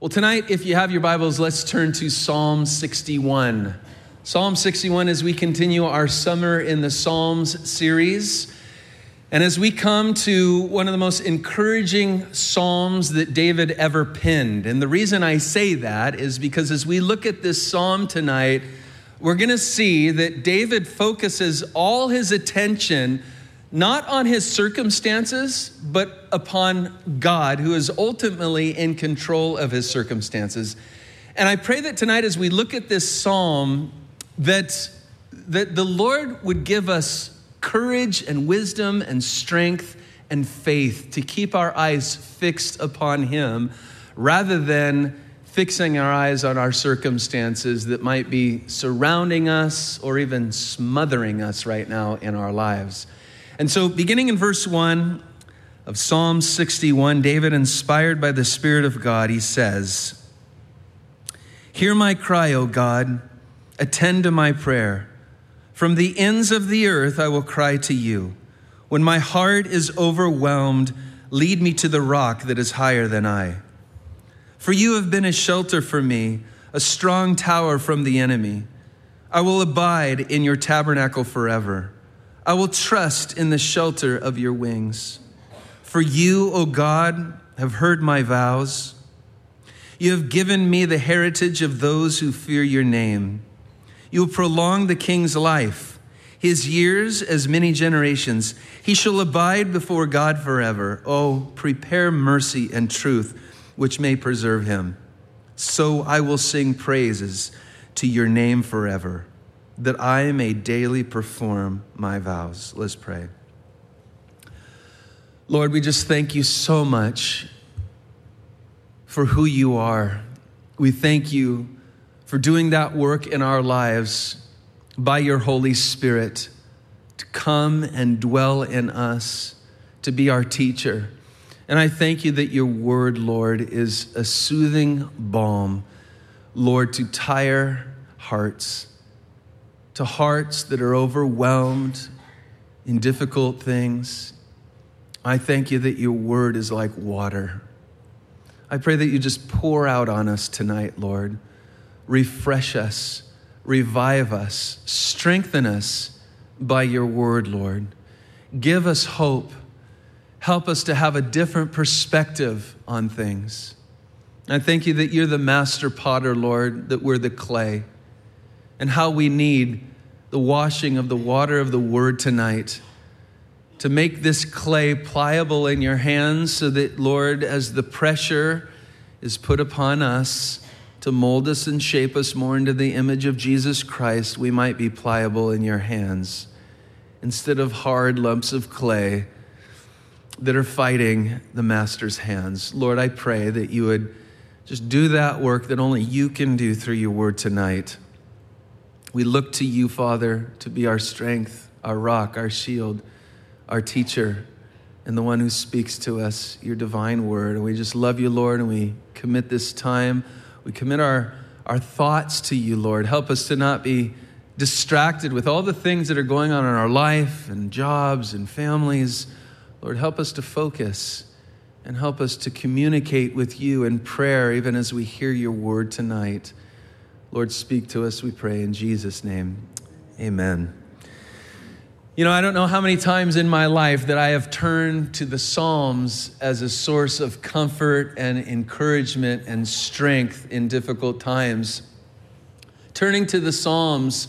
Well, tonight, if you have your Bibles, let's turn to Psalm 61. Psalm 61 as we continue our Summer in the Psalms series. And as we come to one of the most encouraging psalms that David ever penned. And the reason I say that is because as we look at this psalm tonight, we're going to see that David focuses all his attention not on his circumstances, but upon God, who is ultimately in control of his circumstances. And I pray that tonight as we look at this psalm, that the Lord would give us courage and wisdom and strength and faith to keep our eyes fixed upon him, rather than fixing our eyes on our circumstances that might be surrounding us or even smothering us right now in our lives. And so beginning in verse 1 of Psalm 61, David, inspired by the Spirit of God, he says, "Hear my cry, O God, attend to my prayer. From the ends of the earth I will cry to you. When my heart is overwhelmed, lead me to the rock that is higher than I. For you have been a shelter for me, a strong tower from the enemy. I will abide in your tabernacle forever. I will trust in the shelter of your wings. For you, O God, have heard my vows. You have given me the heritage of those who fear your name. You will prolong the king's life, his years as many generations. He shall abide before God forever. Oh, prepare mercy and truth, which may preserve him. So I will sing praises to your name forever, that I may daily perform my vows." Let's pray. Lord, we just thank you so much for who you are. We thank you for doing that work in our lives by your Holy Spirit to come and dwell in us, to be our teacher. And I thank you that your word, Lord, is a soothing balm, Lord, to tired hearts, to hearts that are overwhelmed in difficult things. I thank you that your word is like water. I pray that you just pour out on us tonight, Lord. Refresh us, revive us, strengthen us by your word, Lord. Give us hope. Help us to have a different perspective on things. I thank you that you're the master potter, Lord, that we're the clay, and how we need the washing of the water of the word tonight to make this clay pliable in your hands so that, Lord, as the pressure is put upon us to mold us and shape us more into the image of Jesus Christ, we might be pliable in your hands instead of hard lumps of clay that are fighting the master's hands. Lord, I pray that you would just do that work that only you can do through your word tonight. We look to you, Father, to be our strength, our rock, our shield, our teacher, and the one who speaks to us, your divine word. And we just love you, Lord, and we commit this time. We commit our thoughts to you, Lord. Help us to not be distracted with all the things that are going on in our life and jobs and families. Lord, help us to focus and help us to communicate with you in prayer, even as we hear your word tonight. Lord, speak to us, we pray in Jesus' name. Amen. You know, I don't know how many times in my life that I have turned to the Psalms as a source of comfort and encouragement and strength in difficult times. Turning to the Psalms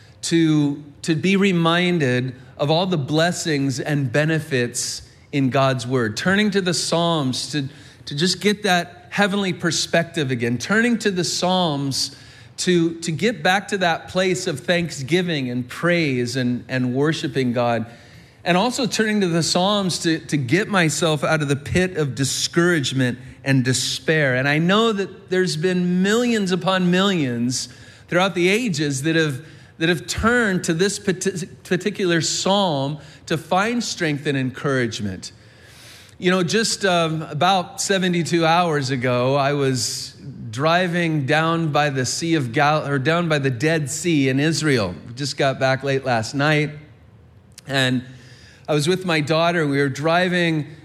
to be reminded of all the blessings and benefits in God's word. Turning to the Psalms to just get that heavenly perspective again. Turning to the Psalms to get back to that place of thanksgiving and praise and worshiping God. And also turning to the Psalms to get myself out of the pit of discouragement and despair. And I know that there's been millions upon millions throughout the ages that have turned to this particular psalm to find strength and encouragement. You know, just about 72 hours ago, I was driving down by the Sea of down by the Dead Sea in Israel. Just got back late last night, and I was with my daughter. We were driving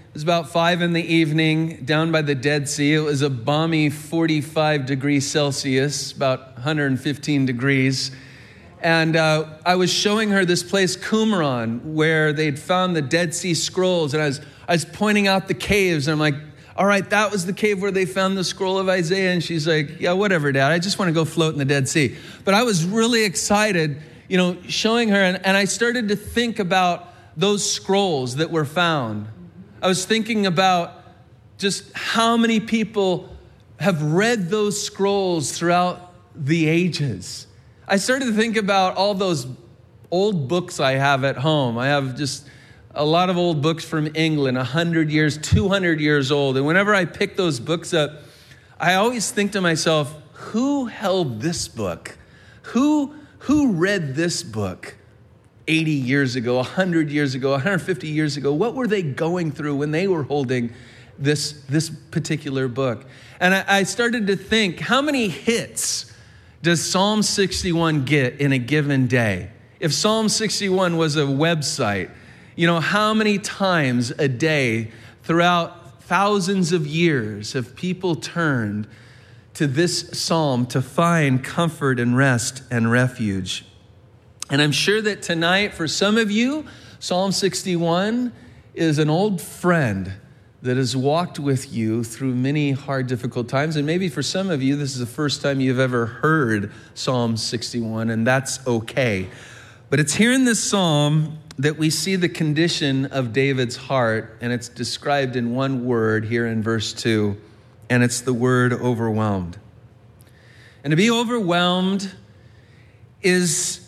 It was about 5 p.m. down by the Dead Sea. It was a balmy 45 degrees Celsius, about 115 degrees. And I was showing her this place, Qumran, where they'd found the Dead Sea Scrolls. And I was pointing out the caves. And I'm like, all right, that was the cave where they found the scroll of Isaiah. And she's like, yeah, whatever, Dad. I just want to go float in the Dead Sea. But I was really excited, showing her. And I started to think about those scrolls that were found. I was thinking about just how many people have read those scrolls throughout the ages. I started to think about all those old books I have at home. I have just a lot of old books from England, 100 years, 200 years old. And whenever I pick those books up, I always think to myself, who held this book? Who read this book 80 years ago, 100 years ago, 150 years ago? What were they going through when they were holding this particular book? And I started to think, how many hits does Psalm 61 get in a given day? If Psalm 61 was a website, how many times a day throughout thousands of years have people turned to this psalm to find comfort and rest and refuge? And I'm sure that tonight, for some of you, Psalm 61 is an old friend that has walked with you through many hard, difficult times. And maybe for some of you, this is the first time you've ever heard Psalm 61, and that's okay. But it's here in this psalm that we see the condition of David's heart, and it's described in one word here in verse 2, and it's the word overwhelmed. And to be overwhelmed is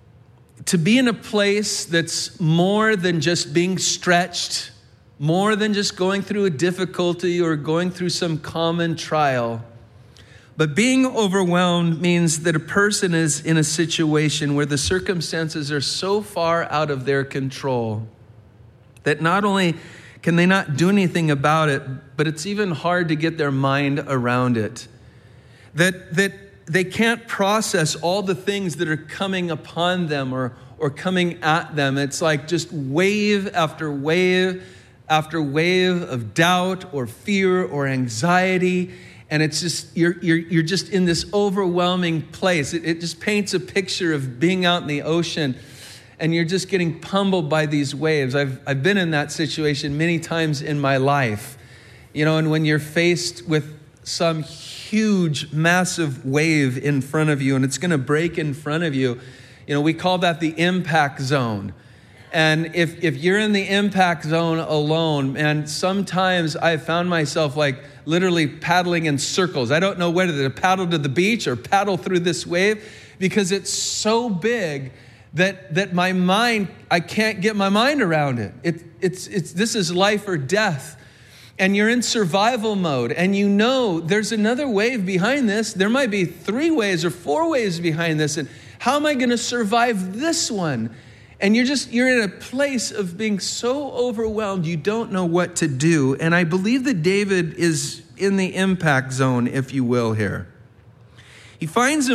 to be in a place that's more than just being stretched, more than just going through a difficulty or going through some common trial. But being overwhelmed means that a person is in a situation where the circumstances are so far out of their control that not only can they not do anything about it, but it's even hard to get their mind around it. That they can't process all the things that are coming upon them or coming at them. It's like just wave after wave after wave of doubt or fear or anxiety. And it's just, you're just in this overwhelming place. It just paints a picture of being out in the ocean and you're just getting pummeled by these waves. I've been in that situation many times in my life. And when you're faced with some huge, massive wave in front of you and it's going to break in front of you, we call that the impact zone. And if you're in the impact zone alone, and sometimes I've found myself like literally paddling in circles. I don't know whether to paddle to the beach or paddle through this wave because it's so big that my mind, I can't get my mind around it. This is life or death. And you're in survival mode, and there's another wave behind this. There might be 3 waves or 4 waves behind this, and how am I going to survive this one? And you're in a place of being so overwhelmed, you don't know what to do. And I believe that David is in the impact zone, if you will, here. He finds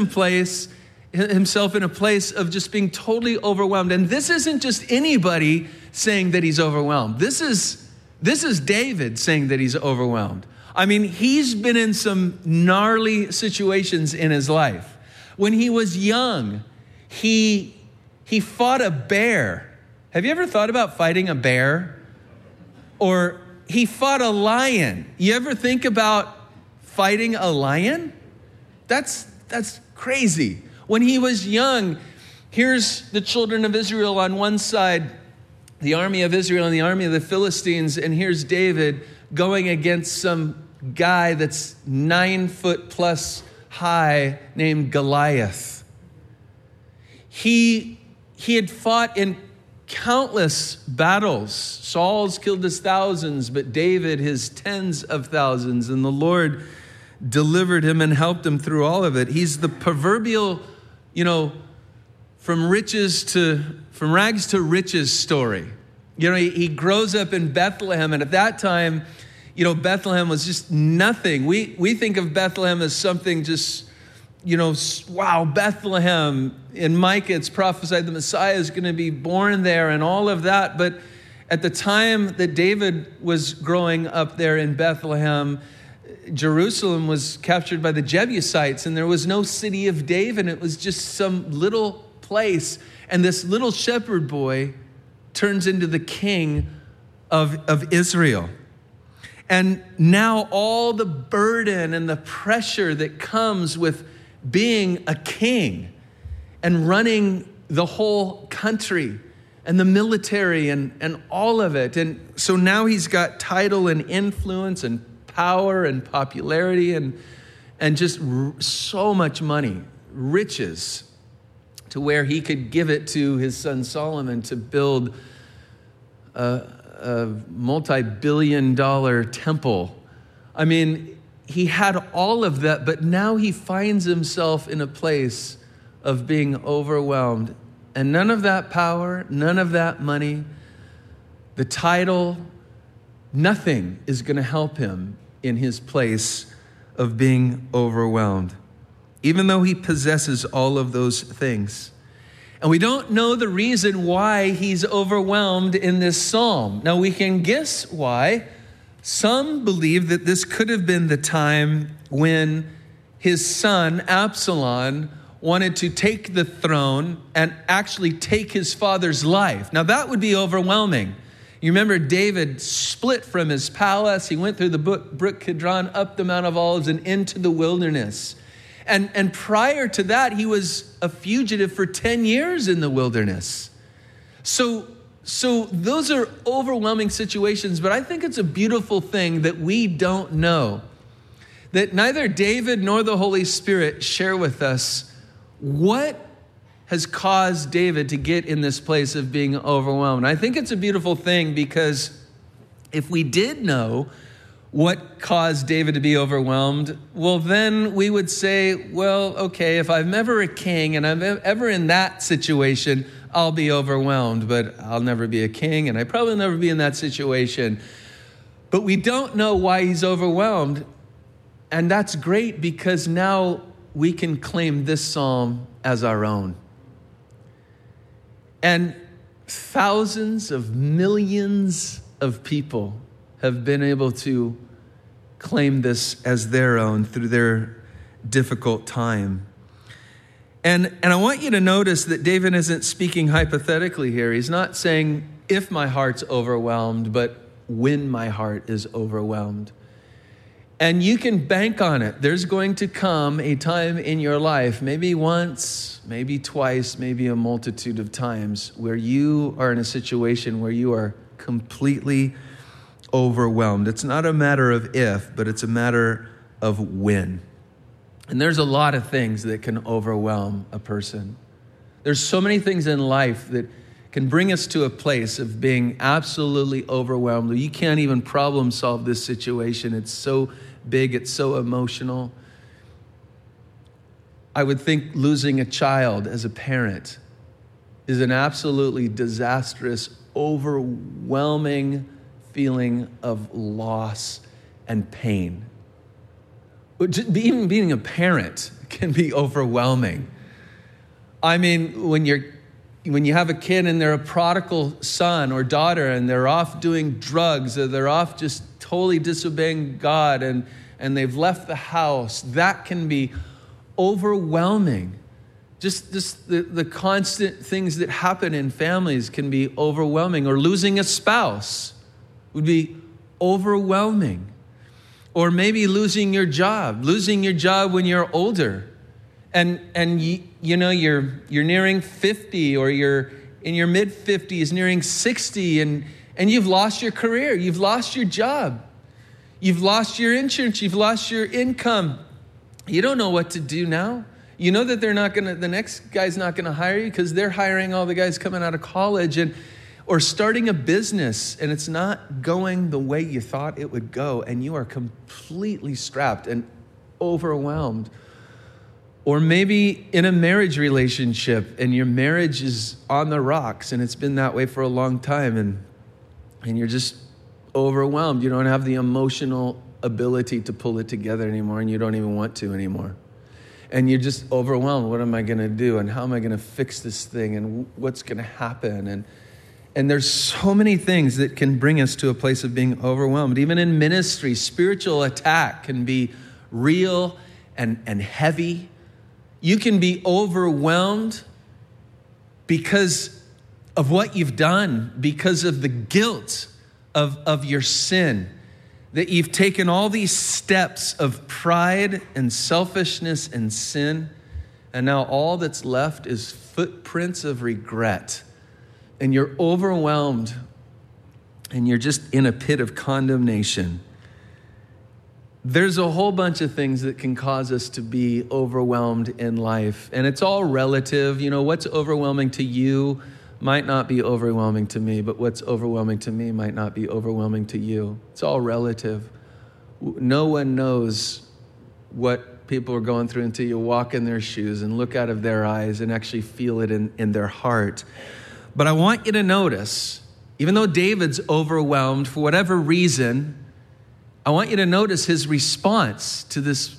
himself in a place of just being totally overwhelmed. And this isn't just anybody saying that he's overwhelmed. This is David saying that he's overwhelmed. I mean, he's been in some gnarly situations in his life. When he was young, he fought a bear. Have you ever thought about fighting a bear? Or he fought a lion. You ever think about fighting a lion? That's crazy. When he was young, here's the children of Israel on one side, the army of Israel and the army of the Philistines, and here's David going against some guy that's 9 foot plus high named Goliath. He had fought in countless battles. Saul's killed his thousands, but David his tens of thousands, and the Lord delivered him and helped him through all of it. He's the proverbial, from rags to riches story. He grows up in Bethlehem, and at that time, Bethlehem was just nothing. We think of Bethlehem as something just, wow, Bethlehem. In Micah, it's prophesied the Messiah is going to be born there and all of that. But At the time that David was growing up there in Bethlehem, Jerusalem was captured by the Jebusites, and there was no city of David. It was just some little place. And this little shepherd boy turns into the king of Israel. And now all the burden and the pressure that comes with being a king and running the whole country and the military and all of it. And so now he's got title and influence and power and popularity and just so much money, riches, to where he could give it to his son Solomon to build a multi-billion-dollar temple. I mean, he had all of that, but now he finds himself in a place of being overwhelmed. And none of that power, none of that money, the title, nothing is going to help him in his place of being overwhelmed, even though he possesses all of those things. And we don't know the reason why he's overwhelmed in this psalm. Now, we can guess why. Some believe that this could have been the time when his son, Absalom, wanted to take the throne and actually take his father's life. Now, that would be overwhelming. You remember David split from his palace. He went through the brook Kidron, up the Mount of Olives, and into the wilderness. And prior to that, he was a fugitive for 10 years in the wilderness. So those are overwhelming situations, but I think it's a beautiful thing that we don't know, that neither David nor the Holy Spirit share with us what has caused David to get in this place of being overwhelmed. I think it's a beautiful thing because if we did know what caused David to be overwhelmed, well, then we would say, well, okay, if I'm ever a king and I'm ever in that situation, I'll be overwhelmed, but I'll never be a king and I probably never be in that situation. But we don't know why he's overwhelmed. And that's great because now we can claim this psalm as our own. And thousands of millions of people have been able to claim this as their own through their difficult time. And I want you to notice that David isn't speaking hypothetically here. He's not saying, if my heart's overwhelmed, but when my heart is overwhelmed. And you can bank on it. There's going to come a time in your life, maybe once, maybe twice, maybe a multitude of times, where you are in a situation where you are completely overwhelmed. It's not a matter of if, but it's a matter of when. And there's a lot of things that can overwhelm a person. There's so many things in life that can bring us to a place of being absolutely overwhelmed. You can't even problem solve this situation. It's so big, it's so emotional. I would think losing a child as a parent is an absolutely disastrous, overwhelming feeling of loss and pain. Even being a parent can be overwhelming. I mean, when you have a kid and they're a prodigal son or daughter and they're off doing drugs or they're off just totally disobeying God and they've left the house, that can be overwhelming. Just the constant things that happen in families can be overwhelming. Or losing a spouse would be overwhelming. Or maybe losing your job when you're older. And you know you're nearing 50 or you're in your mid 50s, nearing 60, and you've lost your career, you've lost your job, you've lost your insurance, you've lost your income. You don't know what to do now. You know that the next guy's not gonna hire you because they're hiring all the guys coming out of college or starting a business and it's not going the way you thought it would go, and you are completely strapped and overwhelmed. Or maybe in a marriage relationship and your marriage is on the rocks and it's been that way for a long time and you're just overwhelmed. You don't have the emotional ability to pull it together anymore and you don't even want to anymore. And you're just overwhelmed. What am I going to do? And how am I going to fix this thing? And what's going to happen? And there's so many things that can bring us to a place of being overwhelmed. Even in ministry, spiritual attack can be real and heavy. You can be overwhelmed because of what you've done, because of the guilt of your sin, that you've taken all these steps of pride and selfishness and sin, and now all that's left is footprints of regret. And you're overwhelmed, and you're just in a pit of condemnation. There's a whole bunch of things that can cause us to be overwhelmed in life, and it's all relative. You know, what's overwhelming to you might not be overwhelming to me, but what's overwhelming to me might not be overwhelming to you. It's all relative. No one knows what people are going through until you walk in their shoes and look out of their eyes and actually feel it in their heart. But I want you to notice, even though David's overwhelmed for whatever reason, I want you to notice his response to this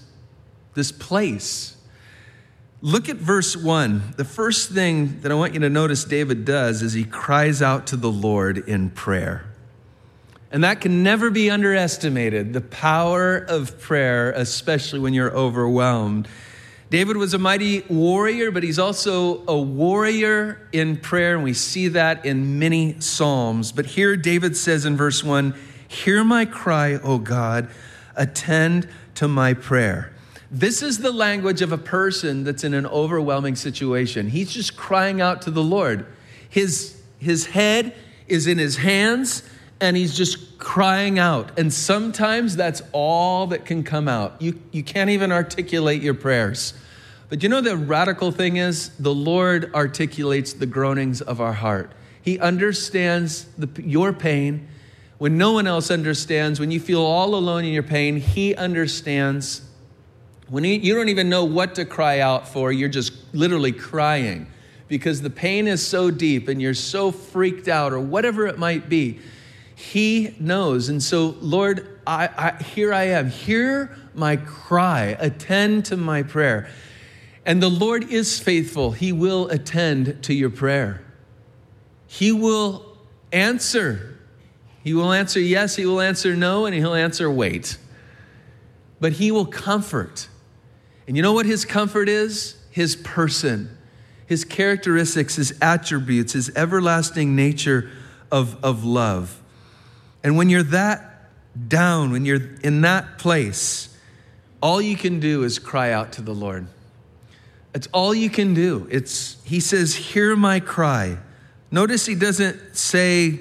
place. Look at verse 1. The first thing that I want you to notice David does is he cries out to the Lord in prayer. And that can never be underestimated, the power of prayer, especially when you're overwhelmed. David was a mighty warrior, but he's also a warrior in prayer, and we see that in many Psalms. But here David says in verse 1, "Hear my cry, O God, attend to my prayer." This is the language of a person that's in an overwhelming situation. He's just crying out to the Lord. His head is in his hands, and he's just crying out. And sometimes that's all that can come out. You can't even articulate your prayers. But you know the radical thing is, the Lord articulates the groanings of our heart. He understands your pain when no one else understands. When you feel all alone in your pain, he understands. When you don't even know what to cry out for, you're just literally crying because the pain is so deep and you're so freaked out or whatever it might be. He knows. And so, Lord, here I am. Hear my cry. Attend to my prayer. And the Lord is faithful. He will attend to your prayer. He will answer. He will answer yes, he will answer no, and he'll answer wait. But he will comfort. And you know what his comfort is? His person, his characteristics, his attributes, his everlasting nature of love. And when you're that down, when you're in that place, all you can do is cry out to the Lord. It's all you can do. He says, hear my cry. Notice he doesn't say,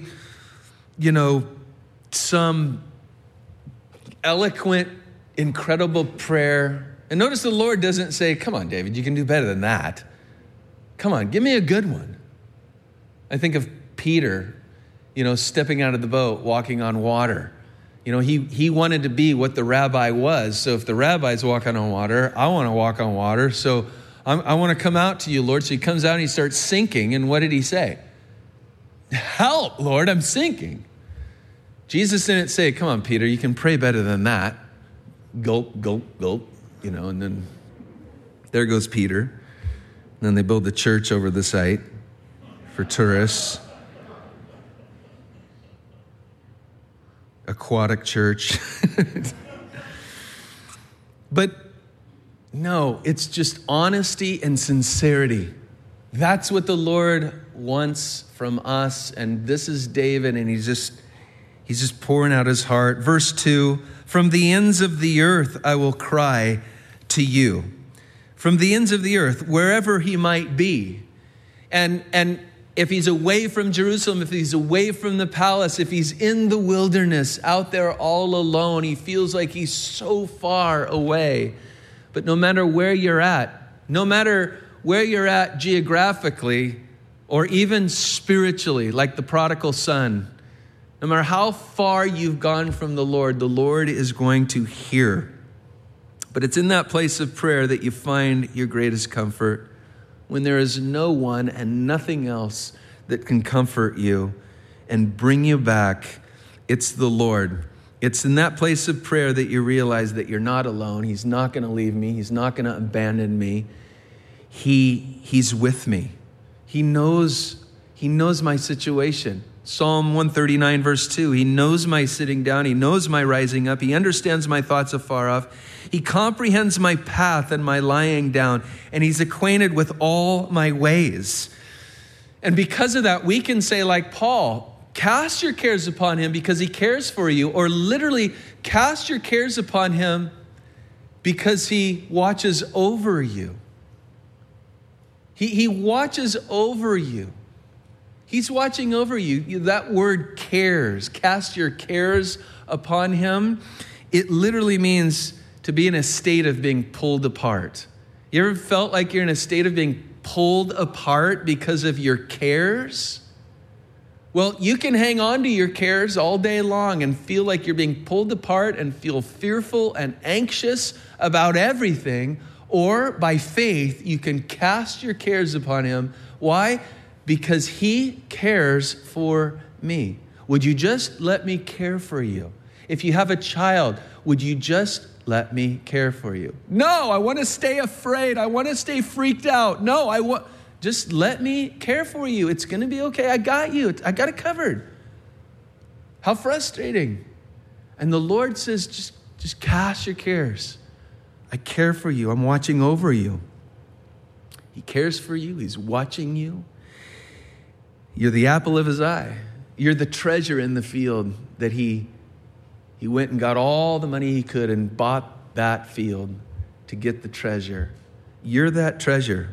some eloquent, incredible prayer. And notice the Lord doesn't say, come on, David, you can do better than that. Come on, give me a good one. I think of Peter, stepping out of the boat, walking on water. He wanted to be what the rabbi was. So if the rabbi's walking on water, I want to walk on water. So I want to come out to you, Lord. So he comes out and he starts sinking. And what did he say? Help, Lord, I'm sinking. Jesus didn't say, come on, Peter, you can pray better than that. Gulp, gulp, gulp, and then there goes Peter. And then they build the church over the site for tourists. Aquatic church. But no, it's just honesty and sincerity. That's what the Lord wants from us. And this is David, and he's just pouring out his heart. Verse 2, from the ends of the earth I will cry to you. From the ends of the earth, wherever he might be. And if he's away from Jerusalem, if he's away from the palace, if he's in the wilderness, out there all alone, he feels like he's so far away. But no matter where you're at, no matter where you're at geographically or even spiritually, like the prodigal son, no matter how far you've gone from the Lord is going to hear. But it's in that place of prayer that you find your greatest comfort, when there is no one and nothing else that can comfort you and bring you back. It's the Lord. It's in that place of prayer that you realize that you're not alone. He's not going to leave me. He's not going to abandon me. He's with me. He knows He knows my situation. Psalm 139, verse 2, he knows my sitting down. He knows my rising up. He understands my thoughts afar off. He comprehends my path and my lying down, and he's acquainted with all my ways. And because of that, we can say like Paul, cast your cares upon him because he cares for you, or literally cast your cares upon him because he watches over you. He watches over you. He's watching over you. That word cares, cast your cares upon him. It literally means to be in a state of being pulled apart. You ever felt like you're in a state of being pulled apart because of your cares? Well, you can hang on to your cares all day long and feel like you're being pulled apart and feel fearful and anxious about everything. Or by faith, you can cast your cares upon him. Why? Because he cares for me. Would you just let me care for you? If you have a child, would you just let me care for you? No, I want to stay afraid. I want to stay freaked out. No, just let me care for you. It's going to be okay. I got you. I got it covered. How frustrating. And the Lord says, just cast your cares. I care for you. I'm watching over you. He cares for you. He's watching you. You're the apple of his eye. You're the treasure in the field that he went and got all the money he could and bought that field to get the treasure. You're that treasure.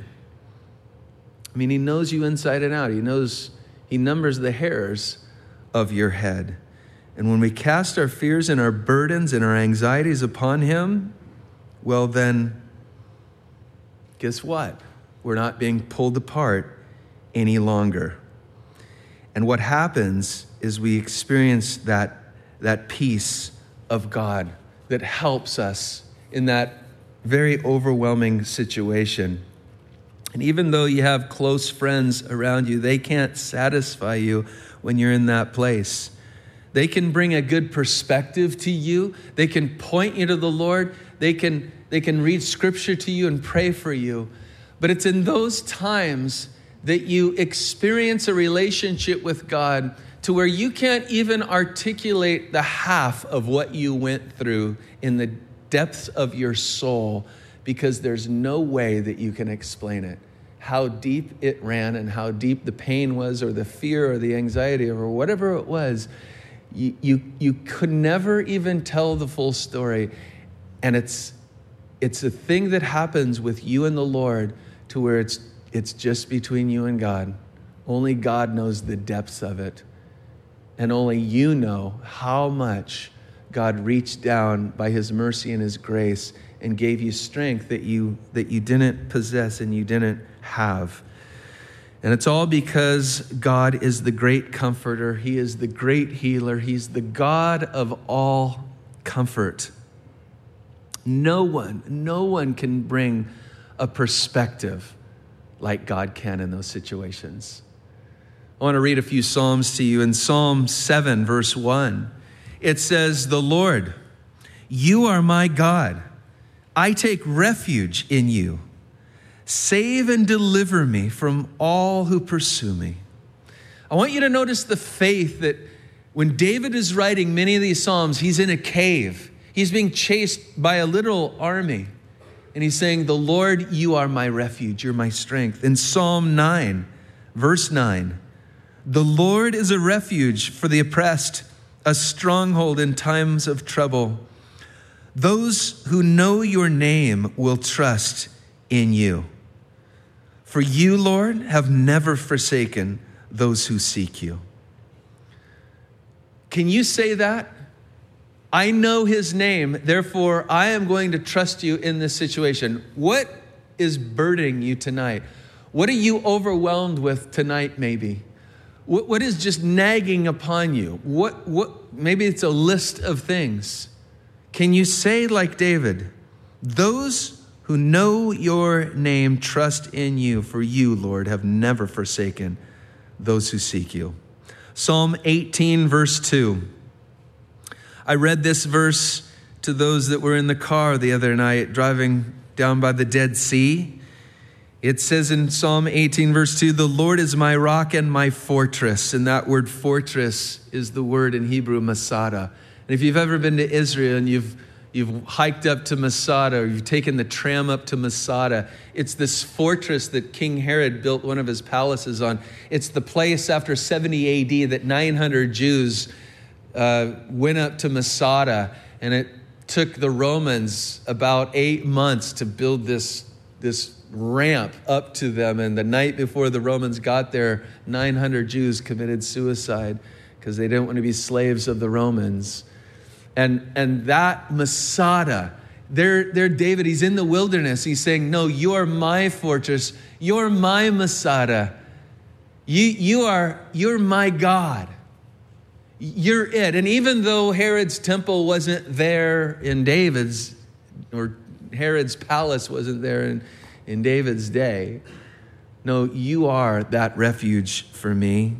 I mean, he knows you inside and out. He numbers the hairs of your head. And when we cast our fears and our burdens and our anxieties upon him, well then, guess what? We're not being pulled apart any longer. And what happens is we experience that peace of God that helps us in that very overwhelming situation. And even though you have close friends around you, they can't satisfy you when you're in that place. They can bring a good perspective to you. They can point you to the Lord. They can read scripture to you and pray for you. But it's in those times that you experience a relationship with God to where you can't even articulate the half of what you went through in the depths of your soul, because there's no way that you can explain it. How deep it ran and how deep the pain was, or the fear or the anxiety or whatever it was. You could never even tell the full story. And it's a thing that happens with you and the Lord to where it's just between you and God. Only God knows the depths of it. And only you know how much God reached down by his mercy and his grace and gave you strength that you didn't possess and you didn't have. And it's all because God is the great comforter. He is the great healer. He's the God of all comfort. No one can bring a perspective like God can in those situations. I want to read a few Psalms to you. In Psalm 7, verse 1, it says, "The Lord, you are my God. I take refuge in you. Save and deliver me from all who pursue me." I want you to notice the faith that when David is writing many of these Psalms, he's in a cave. He's being chased by a literal army. And he's saying, "The Lord, you are my refuge. You're my strength." In Psalm 9, verse 9, "The Lord is a refuge for the oppressed, a stronghold in times of trouble. Those who know your name will trust in you. For you, Lord, have never forsaken those who seek you." Can you say that? I know his name, therefore I am going to trust you in this situation. What is burdening you tonight? What are you overwhelmed with tonight maybe? What is just nagging upon you? What? Maybe it's a list of things. Can you say like David, "Those who know your name trust in you, for you, Lord, have never forsaken those who seek you"? Psalm 18, verse 2. I read this verse to those that were in the car the other night driving down by the Dead Sea. It says in Psalm 18, verse 2, the Lord is my rock and my fortress. And that word fortress is the word in Hebrew, Masada. And if you've ever been to Israel and you've hiked up to Masada, or you've taken the tram up to Masada, it's this fortress that King Herod built one of his palaces on. It's the place after 70 AD that 900 Jews went up to Masada, and it took the Romans about 8 months to build this ramp up to them. And the night before the Romans got there, 900 Jews committed suicide because they didn't want to be slaves of the Romans. And that Masada, there David, he's in the wilderness. He's saying, no, you're my fortress. You're my Masada. You're my God. You're it. And even though Herod's temple wasn't there in David's, or Herod's palace wasn't there in David's day, no, you are that refuge for me.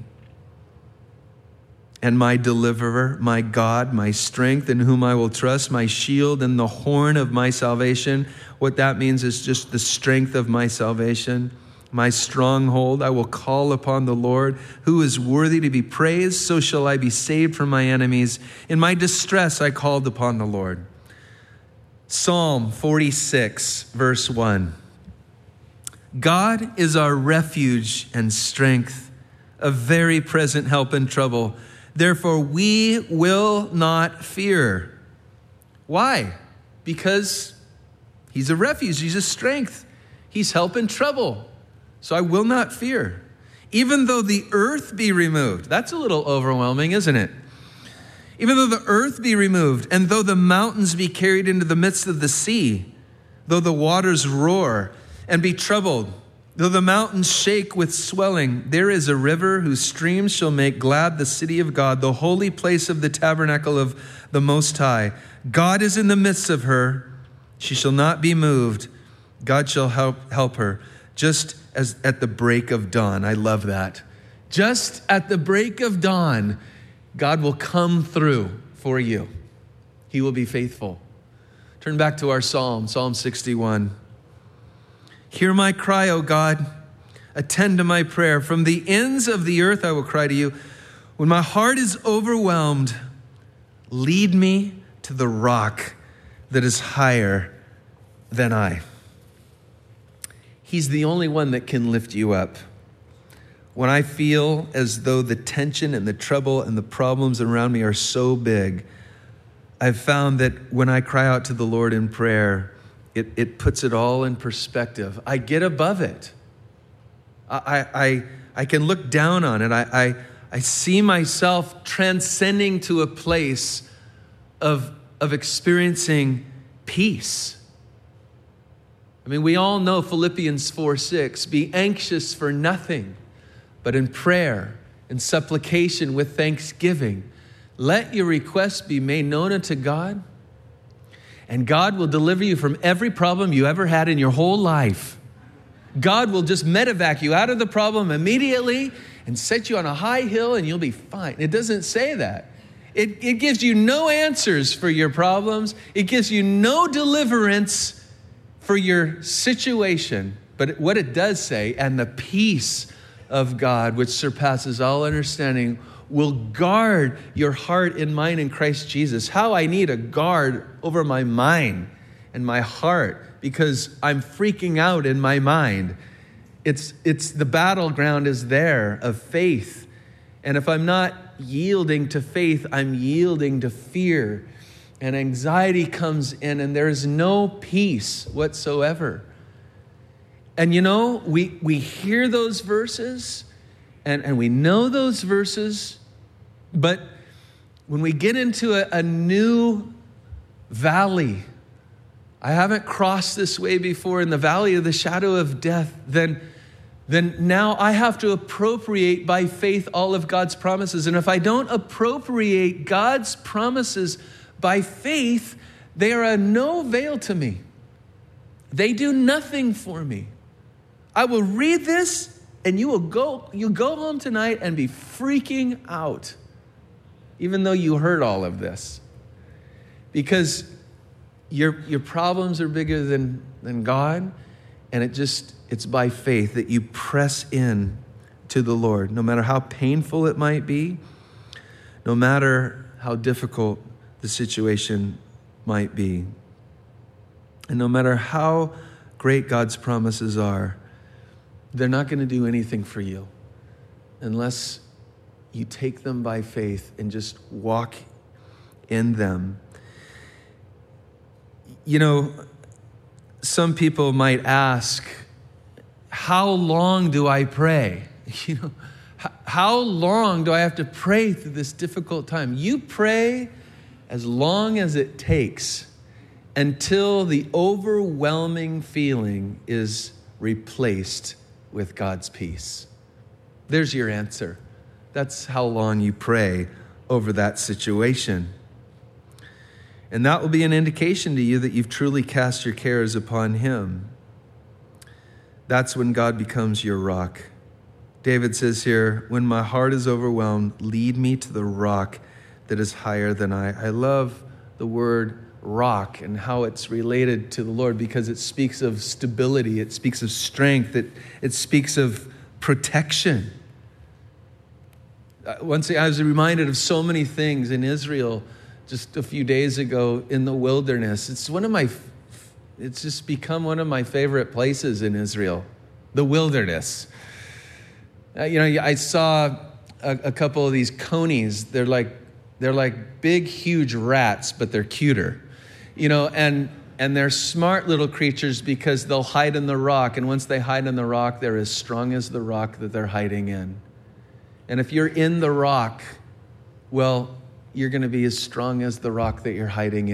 And my deliverer, my God, my strength in whom I will trust, my shield and the horn of my salvation. What that means is just the strength of my salvation. My stronghold, I will call upon the Lord, who is worthy to be praised. So shall I be saved from my enemies. In my distress, I called upon the Lord. Psalm 46, verse 1. God is our refuge and strength, a very present help in trouble. Therefore, we will not fear. Why? Because he's a refuge. He's a strength. He's help in trouble. So I will not fear. Even though the earth be removed. That's a little overwhelming, isn't it? Even though the earth be removed, and though the mountains be carried into the midst of the sea, though the waters roar and be troubled, though the mountains shake with swelling, there is a river whose streams shall make glad the city of God, the holy place of the tabernacle of the Most High. God is in the midst of her. She shall not be moved. God shall help her, just as at the break of dawn. I love that. Just at the break of dawn, God will come through for you. He will be faithful. Turn back to our Psalm 61. Hear my cry, O God. Attend to my prayer. From the ends of the earth I will cry to you. When my heart is overwhelmed, lead me to the rock that is higher than I. He's the only one that can lift you up. When I feel as though the tension and the trouble and the problems around me are so big, I've found that when I cry out to the Lord in prayer, it puts it all in perspective. I get above it. I can look down on it. I see myself transcending to a place of experiencing peace. I mean, we all know Philippians 4:6, be anxious for nothing, but in prayer and supplication with thanksgiving, let your requests be made known unto God, and God will deliver you from every problem you ever had in your whole life. God will just medevac you out of the problem immediately and set you on a high hill and you'll be fine. It doesn't say that. It gives you no answers for your problems. It gives you no deliverance for your situation. But what it does say, and the peace of God, which surpasses all understanding, will guard your heart and mind in Christ Jesus. How I need a guard over my mind and my heart because I'm freaking out in my mind. It's the battleground is there of faith. And if I'm not yielding to faith, I'm yielding to fear. And anxiety comes in and there's no peace whatsoever. And you know, we hear those verses and we know those verses, but when we get into a new valley, I haven't crossed this way before, in the valley of the shadow of death, then now I have to appropriate by faith all of God's promises. And if I don't appropriate God's promises by faith, they are of no avail to me. They do nothing for me. I will read this and you'll go home tonight and be freaking out, even though you heard all of this. Because your problems are bigger than God. And it's by faith that you press in to the Lord, no matter how painful it might be, no matter how difficult the situation might be. And no matter how great God's promises are, they're not going to do anything for you unless you take them by faith and just walk in them. You know, some people might ask, how long do I pray? You know, how long do I have to pray through this difficult time? You pray as long as it takes until the overwhelming feeling is replaced with God's peace. There's your answer. That's how long you pray over that situation. And that will be an indication to you that you've truly cast your cares upon him. That's when God becomes your rock. David says here, when my heart is overwhelmed, lead me to the rock that is higher than I. I love the word rock and how it's related to the Lord because it speaks of stability, it speaks of strength, it speaks of protection. Once I was reminded of so many things in Israel just a few days ago in the wilderness. It's just become one of my favorite places in Israel, the wilderness. I saw a couple of these conies. They're like big, huge rats, but they're cuter. And they're smart little creatures because they'll hide in the rock. And once they hide in the rock, they're as strong as the rock that they're hiding in. And if you're in the rock, well, you're going to be as strong as the rock that you're hiding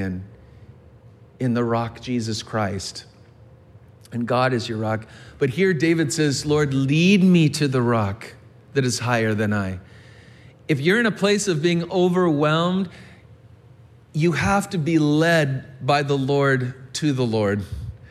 in the rock, Jesus Christ. And God is your rock. But here David says, Lord, lead me to the rock that is higher than I. If you're in a place of being overwhelmed, you have to be led by the Lord to the Lord.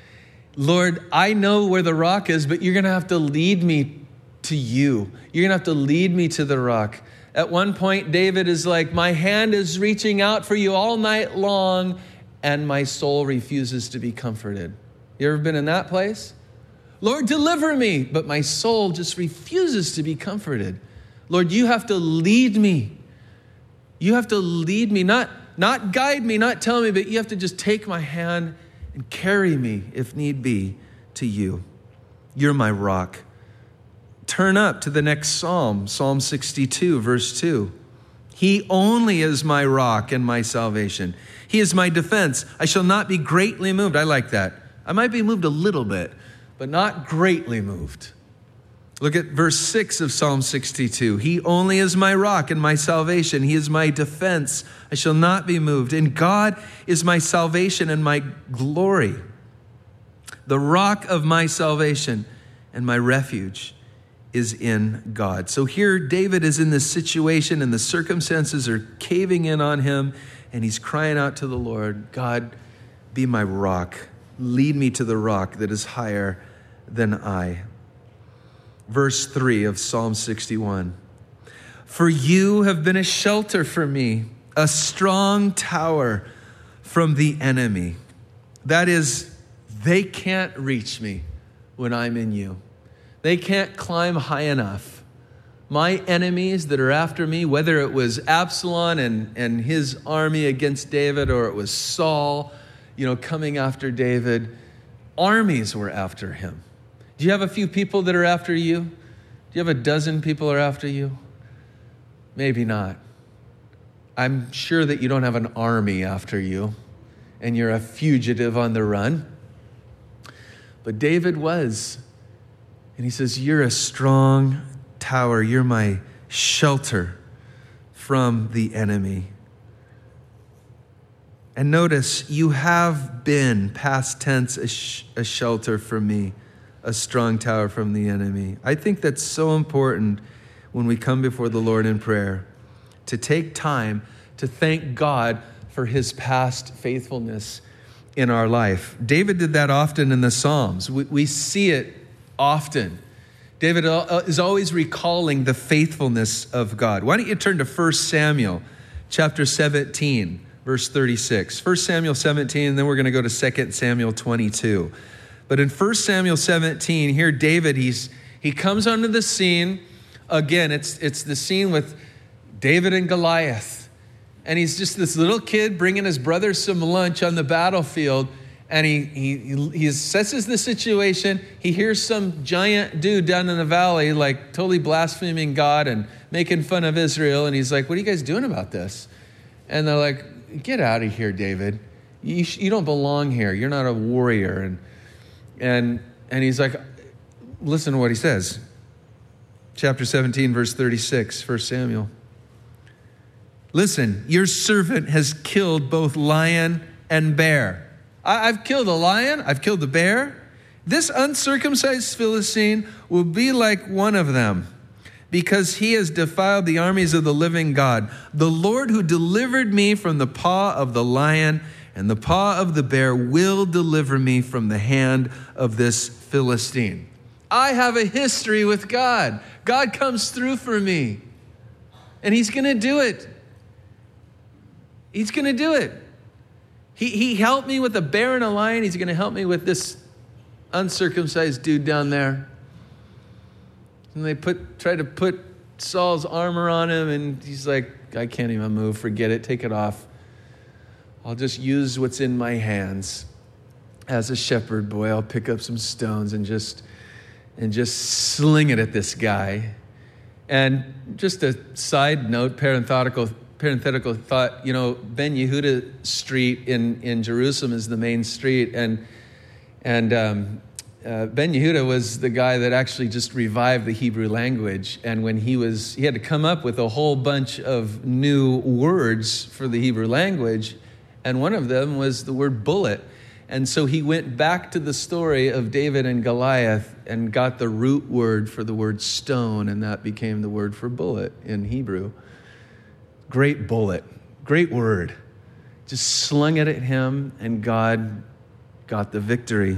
Lord, I know where the rock is, but you're going to have to lead me to you. You're going to have to lead me to the rock. At one point, David is like, my hand is reaching out for you all night long, and my soul refuses to be comforted. You ever been in that place? Lord, deliver me. But my soul just refuses to be comforted. Lord, you have to lead me. You have to lead me, not guide me, not tell me, but you have to just take my hand and carry me, if need be, to you. You're my rock. Turn up to the next psalm, Psalm 62, verse 2. He only is my rock and my salvation. He is my defense. I shall not be greatly moved. I like that. I might be moved a little bit, but not greatly moved. Look at verse 6 of Psalm 62. He only is my rock and my salvation. He is my defense. I shall not be moved. And God is my salvation and my glory, the rock of my salvation and my refuge is in God. So here David is in this situation and the circumstances are caving in on him and he's crying out to the Lord, God, be my rock. Lead me to the rock that is higher than I. Verse 3 of Psalm 61. For you have been a shelter for me, a strong tower from the enemy. That is, they can't reach me when I'm in you. They can't climb high enough. My enemies that are after me, whether it was Absalom and his army against David, or it was Saul, coming after David, armies were after him. Do you have a few people that are after you? Do you have a dozen people that are after you? Maybe not. I'm sure that you don't have an army after you, and you're a fugitive on the run. But David was. And he says, you're a strong tower. You're my shelter from the enemy. And notice, you have been, past tense, a shelter for me, a strong tower from the enemy. I think that's so important when we come before the Lord in prayer, to take time to thank God for his past faithfulness in our life. David did that often in the Psalms. We see it often. David is always recalling the faithfulness of God. Why don't you turn to 1 Samuel chapter 17, verse 36. 1 Samuel 17, and then we're going to go to 2 Samuel 22. But in 1 Samuel 17, here David, he comes onto the scene. Again, it's the scene with David and Goliath. And he's just this little kid bringing his brother some lunch on the battlefield. And he assesses the situation. He hears some giant dude down in the valley, like totally blaspheming God and making fun of Israel. And he's like, what are you guys doing about this? And they're like, get out of here, David. You don't belong here. You're not a warrior. And he's like, listen to what he says. Chapter 17, verse 36, 1 Samuel. Listen, your servant has killed both lion and bear. I've killed a lion. I've killed a bear. This uncircumcised Philistine will be like one of them because he has defiled the armies of the living God. The Lord who delivered me from the paw of the lion and the paw of the bear will deliver me from the hand of this Philistine. I have a history with God. God comes through for me. And he's going to do it. He's going to do it. He helped me with a bear and a lion. He's going to help me with this uncircumcised dude down there. And they try to put Saul's armor on him, and he's like, I can't even move. Forget it. Take it off. I'll just use what's in my hands. As a shepherd boy, I'll pick up some stones and just sling it at this guy. And just a side note, parenthetical thought, Ben Yehuda Street in Jerusalem is the main street. And Ben Yehuda was the guy that actually just revived the Hebrew language. And when he had to come up with a whole bunch of new words for the Hebrew language. And one of them was the word bullet. And so he went back to the story of David and Goliath and got the root word for the word stone. And that became the word for bullet in Hebrew. Great bullet, great word. Just slung it at him, and God got the victory.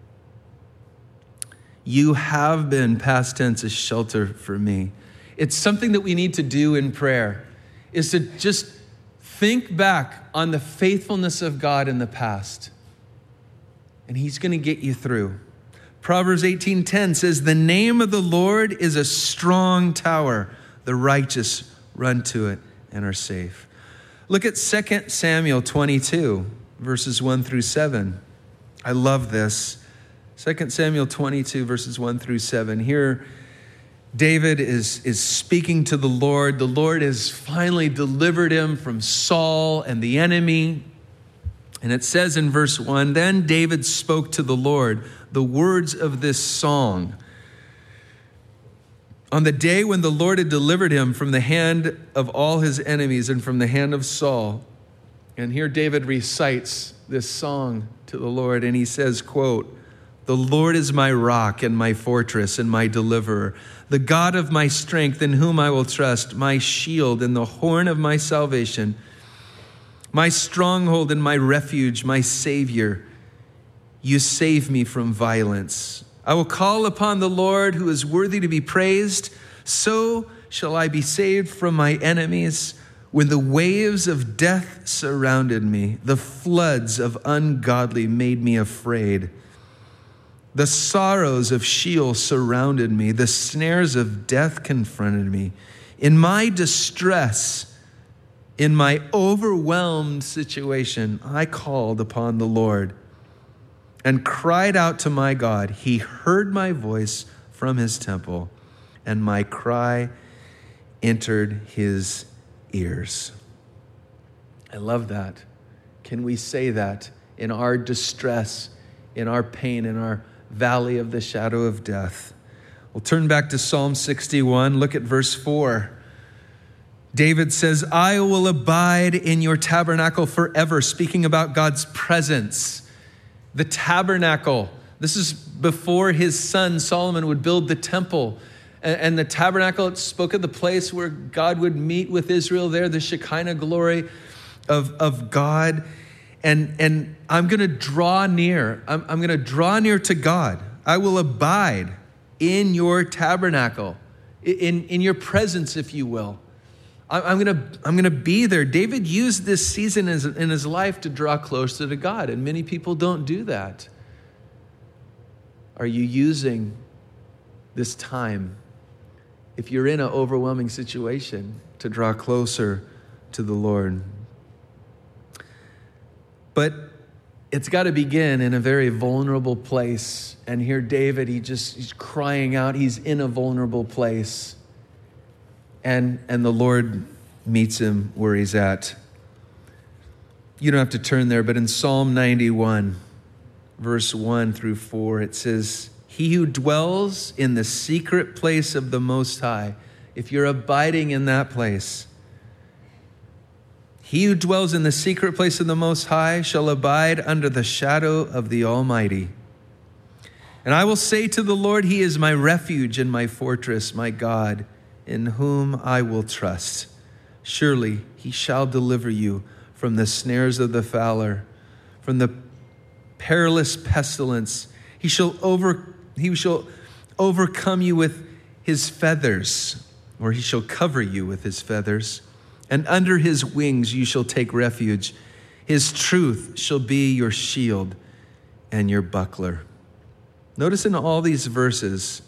You have been, past tense, a shelter for me. It's something that we need to do in prayer, is to just think back on the faithfulness of God in the past. And he's going to get you through. Proverbs 18:10 says, the name of the Lord is a strong tower. The righteous run to it and are safe. Look at 2 Samuel 22, verses 1 through 7. I love this. 2 Samuel 22, verses 1 through 7. Here, David is speaking to the Lord. The Lord has finally delivered him from Saul and the enemy. And it says in verse 1, then David spoke to the Lord the words of this song. On the day when the Lord had delivered him from the hand of all his enemies and from the hand of Saul. And here David recites this song to the Lord, and he says, quote, the Lord is my rock and my fortress and my deliverer, the God of my strength in whom I will trust, my shield and the horn of my salvation, my stronghold and my refuge, my Savior. You save me from violence. I will call upon the Lord who is worthy to be praised. So shall I be saved from my enemies. When the waves of death surrounded me, the floods of ungodly made me afraid. The sorrows of Sheol surrounded me. The snares of death confronted me. In my distress, in my overwhelmed situation, I called upon the Lord and cried out to my God. He heard my voice from his temple, and my cry entered his ears. I love that. Can we say that in our distress, in our pain, in our valley of the shadow of death? We'll turn back to Psalm 61. Look at verse 4. David says, I will abide in your tabernacle forever, speaking about God's presence. The tabernacle. This is before his son Solomon would build the temple. And the tabernacle, it spoke of the place where God would meet with Israel there, the Shekinah glory of God. And I'm going to draw near. I'm going to draw near to God. I will abide in your tabernacle, in your presence, if you will. I'm going to be there. David used this season in his life to draw closer to God, and many people don't do that. are you using this time, if you're in an overwhelming situation, to draw closer to the Lord? But it's got to begin in a very vulnerable place. And here David, he's crying out. He's in a vulnerable place. And the Lord meets him where he's at. You don't have to turn there, but in Psalm 91, verse 1 through 4, it says, "He who dwells in the secret place of the Most High," if you're abiding in that place, "he who dwells in the secret place of the Most High shall abide under the shadow of the Almighty. And I will say to the Lord, He is my refuge and my fortress, my God, in whom I will trust. Surely He shall deliver you from the snares of the fowler, from the perilous pestilence. He shall overcome you with His feathers," or He shall cover you with His feathers. "And under His wings you shall take refuge. His truth shall be your shield and your buckler." Notice in all these verses,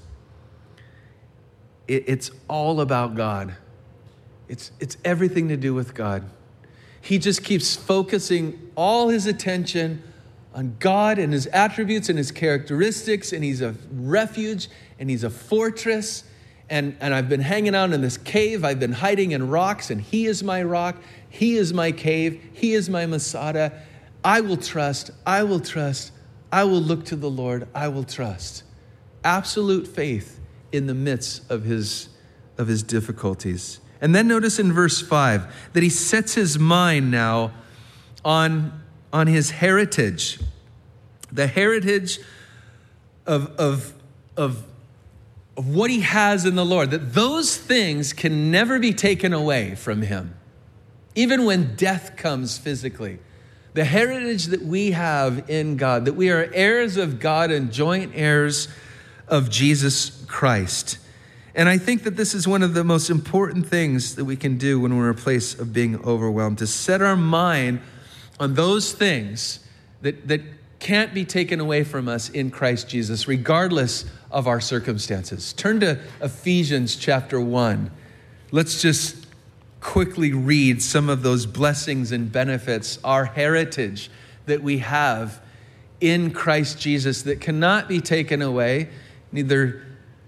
it's all about God. It's everything to do with God. He just keeps focusing all his attention on God and His attributes and His characteristics, and He's a refuge and He's a fortress. And I've been hanging out in this cave. I've been hiding in rocks, and He is my rock. He is my cave. He is my Masada. I will trust. I will trust. I will look to the Lord. I will trust. Absolute faith in the midst of his difficulties. And then notice in verse 5 that he sets his mind now on his heritage. The heritage of what he has in the Lord, that those things can never be taken away from him, even when death comes physically. The heritage that we have in God, that we are heirs of God and joint heirs of Jesus Christ. And I think that this is one of the most important things that we can do when we're in a place of being overwhelmed, to set our mind on those things that can't be taken away from us in Christ Jesus, regardless of our circumstances. Turn to Ephesians chapter 1. Let's just quickly read some of those blessings and benefits, our heritage that we have in Christ Jesus that cannot be taken away, neither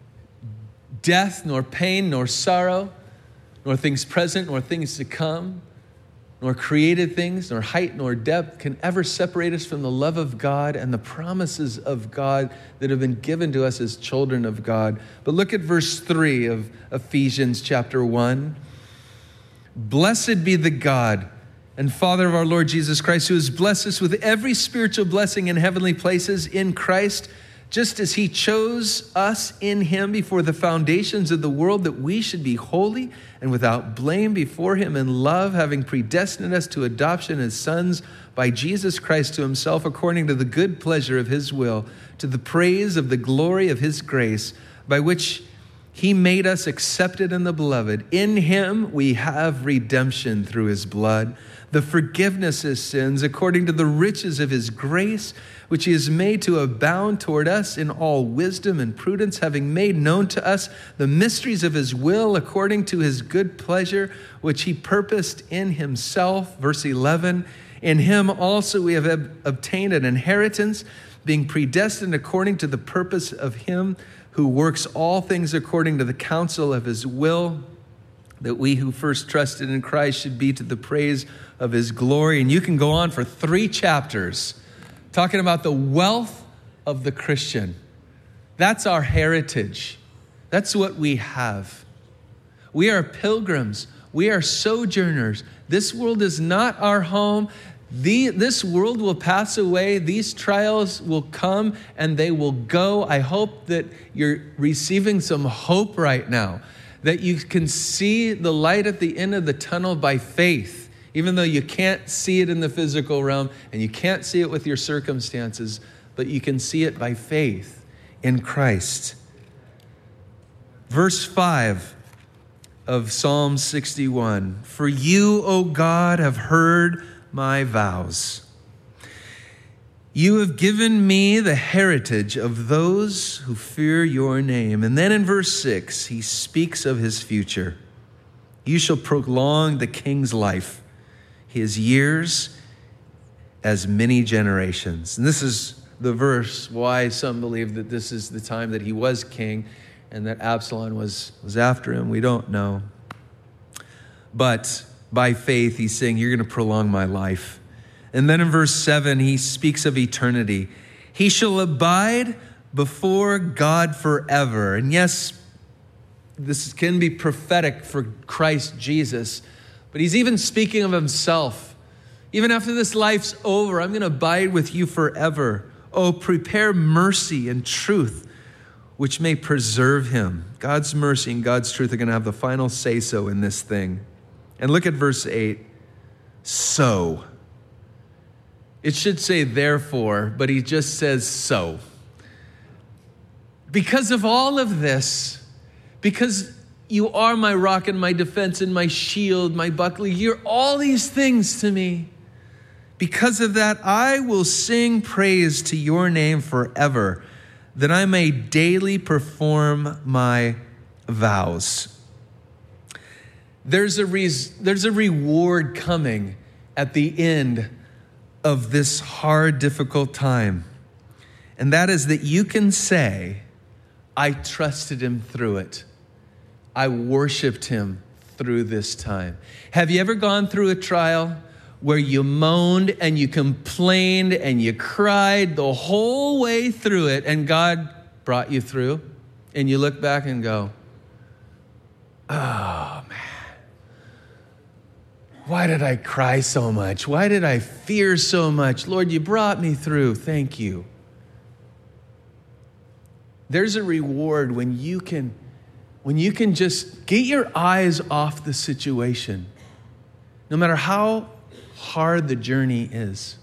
death, nor pain, nor sorrow, nor things present, nor things to come, nor created things, nor height, nor depth can ever separate us from the love of God and the promises of God that have been given to us as children of God. But look at verse 3 of Ephesians chapter 1. "Blessed be the God and Father of our Lord Jesus Christ, who has blessed us with every spiritual blessing in heavenly places in Christ, just as He chose us in Him before the foundations of the world, that we should be holy and without blame before Him in love, having predestined us to adoption as sons by Jesus Christ to Himself, according to the good pleasure of His will, to the praise of the glory of His grace, by which He made us accepted in the Beloved. In Him we have redemption through His blood, the forgiveness of sins, according to the riches of His grace, which He has made to abound toward us in all wisdom and prudence, having made known to us the mysteries of His will, according to His good pleasure, which He purposed in Himself." Verse 11, "In Him also we have obtained an inheritance, being predestined according to the purpose of Him who works all things according to the counsel of His will, that we who first trusted in Christ should be to the praise of His glory." And you can go on for 3 chapters talking about the wealth of the Christian. That's our heritage. That's what we have. We are pilgrims. We are sojourners. This world is not our home. This world will pass away. These trials will come and they will go. I hope that you're receiving some hope right now, that you can see the light at the end of the tunnel by faith, even though you can't see it in the physical realm and you can't see it with your circumstances, but you can see it by faith in Christ. Verse 5 of Psalm 61, "For you, O God, have heard my vows." You have given me the heritage of those who fear your name. And then in verse 6, he speaks of his future. You shall prolong the king's life, his years as many generations. And this is the verse why some believe that this is the time that he was king and that Absalom was after him. We don't know. But by faith, he's saying, you're going to prolong my life. And then in verse 7, he speaks of eternity. He shall abide before God forever. And yes, this can be prophetic for Christ Jesus, but he's even speaking of himself. Even after this life's over, I'm going to abide with you forever. Oh, prepare mercy and truth, which may preserve him. God's mercy and God's truth are going to have the final say-so in this thing. And look at verse 8. So. It should say therefore, but he just says so. Because of all of this, because you are my rock and my defense and my shield, my buckler, you're all these things to me. Because of that, I will sing praise to your name forever, that I may daily perform my vows. There's a reward coming at the end of this hard, difficult time. And that is that you can say, I trusted him through it. I worshiped him through this time. Have you ever gone through a trial where you moaned and you complained and you cried the whole way through it and God brought you through? And you look back and go, oh man. Why did I cry so much? Why did I fear so much? Lord, you brought me through. Thank you. There's a reward when you can just get your eyes off the situation, no matter how hard the journey is.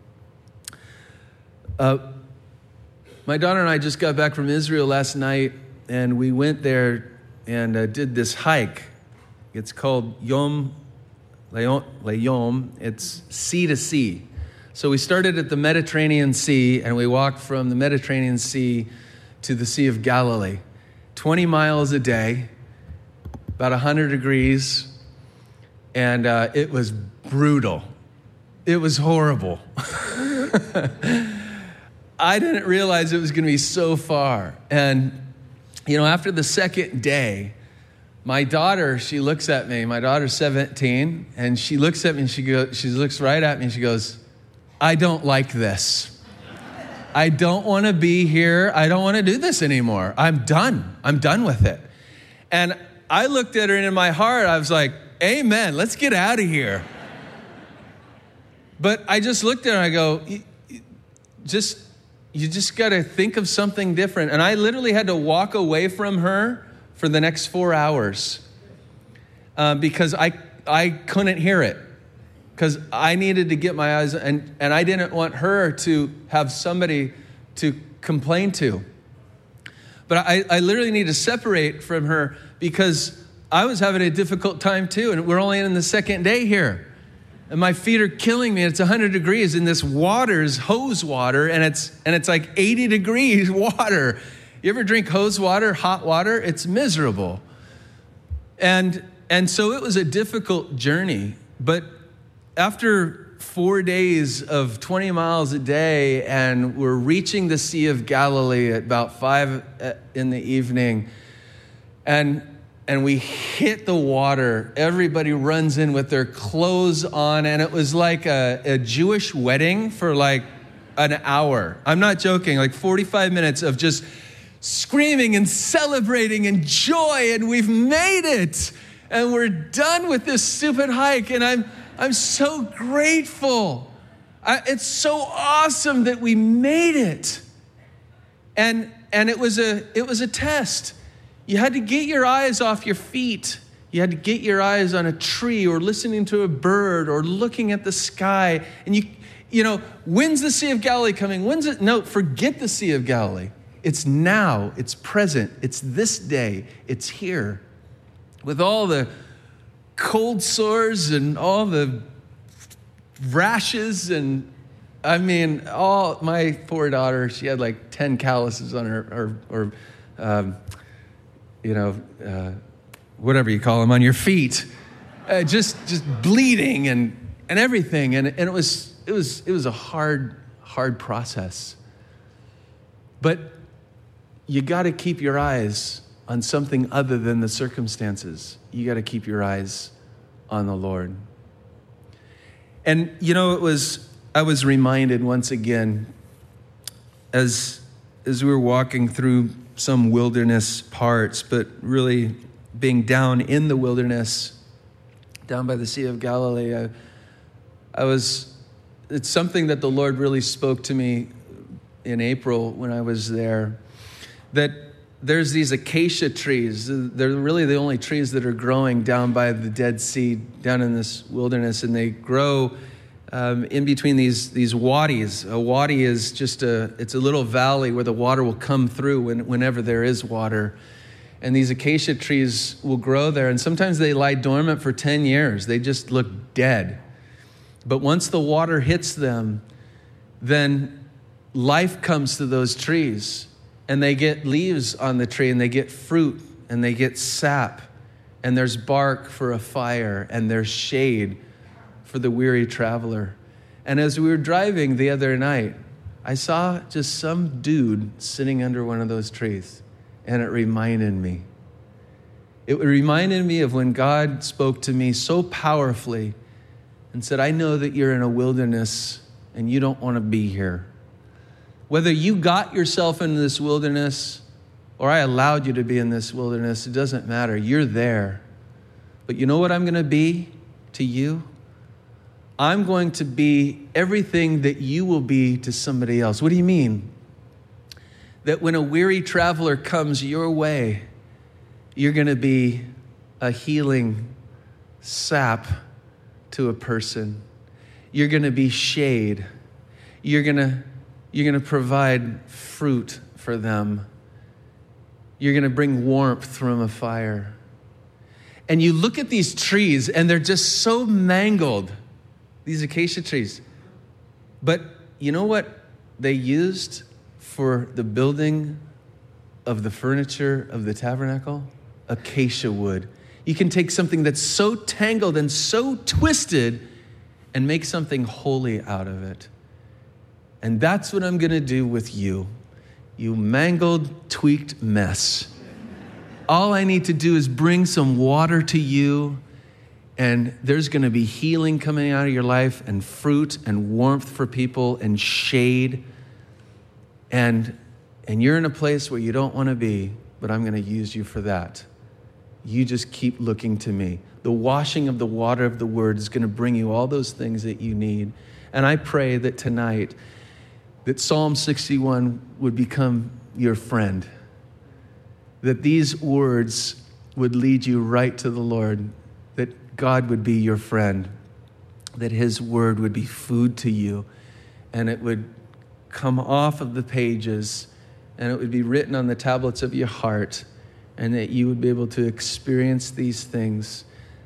My daughter and I just got back from Israel last night, and we went there and did this hike. It's called Yom Layom. It's sea to sea. So we started at the Mediterranean Sea, and we walked from the Mediterranean Sea to the Sea of Galilee. 20 miles a day, about 100 degrees, and it was brutal. It was horrible. I didn't realize it was going to be so far. And, after the second day, my daughter, she looks at me. My daughter's 17, and she looks at me, and she looks right at me, and she goes, I don't like this. I don't want to be here. I don't want to do this anymore. I'm done. I'm done with it. And I looked at her, and in my heart, I was like, amen, let's get out of here. But I just looked at her, and I go, you just got to think of something different. And I literally had to walk away from her for the next 4 hours because I couldn't hear it, because I needed to get my eyes, and I didn't want her to have somebody to complain to. But I literally need to separate from her because I was having a difficult time too, and we're only in the second day here. And my feet are killing me. It's 100 degrees, and this water is hose water, and it's like 80 degrees water. You ever drink hose water, hot water? It's miserable. And so it was a difficult journey. But after 4 days of 20 miles a day, and we're reaching the Sea of Galilee at about 5 in the evening, and we hit the water. Everybody runs in with their clothes on, and it was like a Jewish wedding for like an hour. I'm not joking, like 45 minutes of just screaming and celebrating and joy, and we've made it, and we're done with this stupid hike, and I'm so grateful. It's so awesome that we made it, and it was a test. You had to get your eyes off your feet. You had to get your eyes on a tree, or listening to a bird, or looking at the sky. And when's the Sea of Galilee coming? When's it? No, forget the Sea of Galilee. It's now, it's present, it's this day, it's here. With all the cold sores and all the rashes and I mean, all my poor daughter, she had like 10 calluses on her, whatever you call them, on your feet, just bleeding and everything. And it was a hard process. But you got to keep your eyes on something other than the circumstances. You got to keep your eyes on the Lord. And I was reminded once again as we were walking through some wilderness parts, but really being down in the wilderness, down by the Sea of Galilee, it's something that the Lord really spoke to me in April when I was there, that there's these acacia trees. They're really the only trees that are growing down by the Dead Sea, down in this wilderness, and they grow in between these wadis. A wadi is it's a little valley where the water will come through whenever there is water. And these acacia trees will grow there, and sometimes they lie dormant for 10 years. They just look dead. But once the water hits them, then life comes to those trees, and they get leaves on the tree, and they get fruit, and they get sap, and there's bark for a fire, and there's shade for the weary traveler. And as we were driving the other night, I saw just some dude sitting under one of those trees, and it reminded me. It reminded me of when God spoke to me so powerfully and said, I know that you're in a wilderness and you don't want to be here. Whether you got yourself into this wilderness or I allowed you to be in this wilderness, it doesn't matter. You're there. But you know what I'm going to be to you? I'm going to be everything that you will be to somebody else. What do you mean? That when a weary traveler comes your way, you're going to be a healing sap to a person. You're going to be shade. You're going to provide fruit for them. You're going to bring warmth from a fire. And you look at these trees and they're just so mangled, these acacia trees. But you know what they used for the building of the furniture of the tabernacle? Acacia wood. You can take something that's so tangled and so twisted and make something holy out of it. And that's what I'm going to do with you, you mangled, tweaked mess. All I need to do is bring some water to you, and there's going to be healing coming out of your life, and fruit and warmth for people and shade. And you're in a place where you don't want to be, but I'm going to use you for that. You just keep looking to me. The washing of the water of the word is going to bring you all those things that you need. And I pray that tonight, that Psalm 61 would become your friend. That these words would lead you right to the Lord. That God would be your friend. That his word would be food to you. And it would come off of the pages. And it would be written on the tablets of your heart. And that you would be able to experience these things.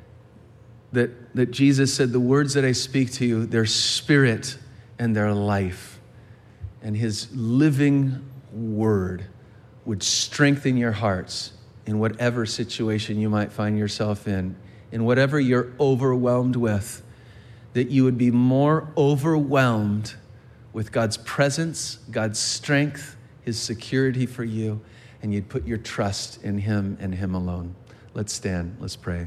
That Jesus said, the words that I speak to you, they're spirit and they're life. And his living word would strengthen your hearts in whatever situation you might find yourself in whatever you're overwhelmed with, that you would be more overwhelmed with God's presence, God's strength, his security for you, and you'd put your trust in him and him alone. Let's stand. Let's pray.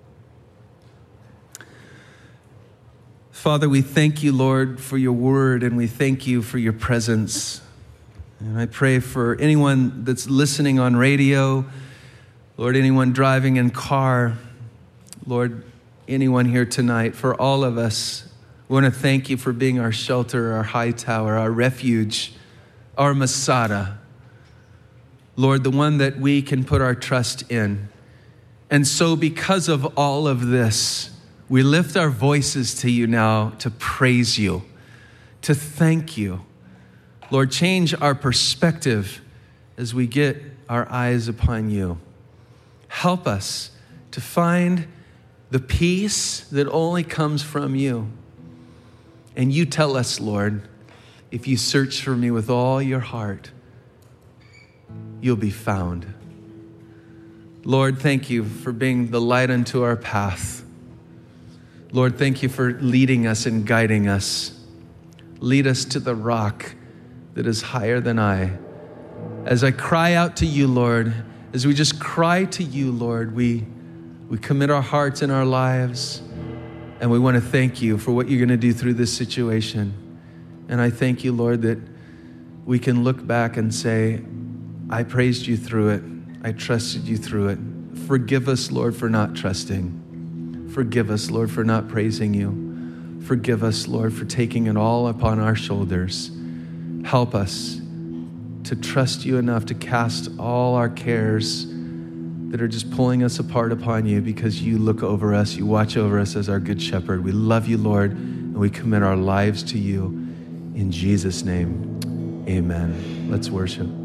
Father, we thank you, Lord, for your word, and we thank you for your presence. And I pray for anyone that's listening on radio, Lord, anyone driving in car, Lord, anyone here tonight, for all of us, we want to thank you for being our shelter, our high tower, our refuge, our Masada. Lord, the one that we can put our trust in. And so because of all of this, we lift our voices to you now to praise you, to thank you. Lord, change our perspective as we get our eyes upon you. Help us to find the peace that only comes from you. And you tell us, Lord, if you search for me with all your heart, you'll be found. Lord, thank you for being the light unto our path. Lord, thank you for leading us and guiding us. Lead us to the rock that is higher than I. As I cry out to you, Lord, as we just cry to you, Lord, we commit our hearts and our lives, and we want to thank you for what you're going to do through this situation. And I thank you, Lord, that we can look back and say, I praised you through it. I trusted you through it. Forgive us, Lord, for not trusting. Forgive us, Lord, for not praising you. Forgive us, Lord, for taking it all upon our shoulders. Help us to trust you enough to cast all our cares that are just pulling us apart upon you, because you look over us, you watch over us as our good shepherd. We love you, Lord, and we commit our lives to you. In Jesus' name, amen. Let's worship.